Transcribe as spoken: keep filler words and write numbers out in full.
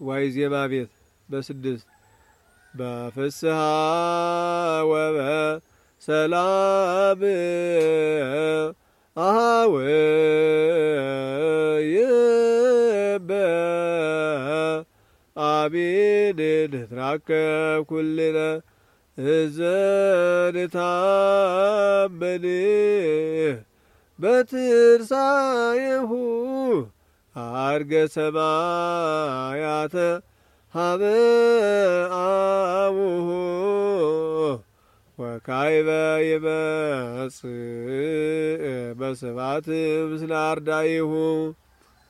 ዋይዜማ ቤት በስድስት በፍስሐ ወበሰላም አኀው አሚን ንትራከብ ኩልነ እዘንታመን በትንሣኤሁ ዐርገ ሰማያተ ሀበ አቡሁ ወካዕበ ይመጽእ በስብሐት ምስለ አርዳኢሁ